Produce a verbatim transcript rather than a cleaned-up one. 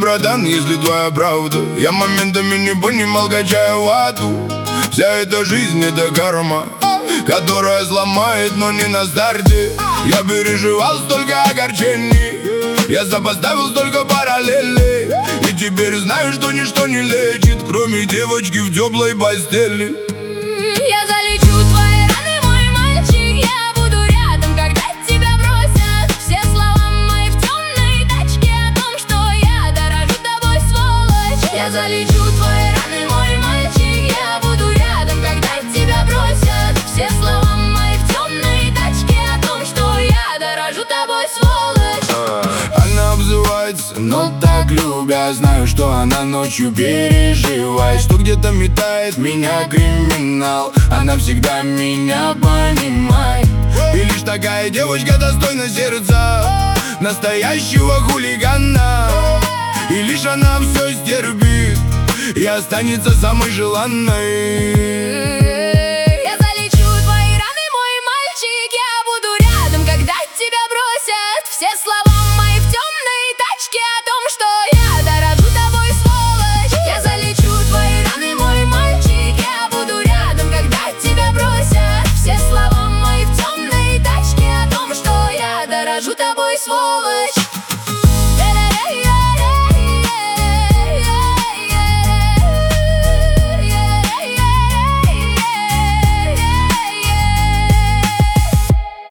продан, если твоя правда. Я моментами не понимал, качая вату. Вся эта жизнь — это карма, которая сломает, но не на старте. Я переживал столько огорчений, я сопоставил столько параллелей, и теперь знаю, что ничто не лечит, кроме девочки в теплой постели. Я залечу твои раны, мой мальчик, я буду рядом, когда тебя бросят. Все слова мои в темной тачке о том, что я дорожу тобой, сволочь. Я залечу твои раны, мой мальчик, я буду рядом, когда тебя бросят. Все слова мои в темной тачке о том, что я дорожу тобой, сволочь. Она обзывается, но так любя. Знаю, что она ночью переживает, что где-то метает меня криминал. Она всегда меня понимает, и лишь такая девочка достойна сердца настоящего хулигана. И лишь она все стерпит и останется самой желанной. Все слова мои в темной тачке о том, что я дорожу тобой, сволочь. Я залечу твои раны, мой мальчик, я буду рядом, когда тебя бросят. Все слова мои в темной тачке о том, что я дорожу тобой, сволочь.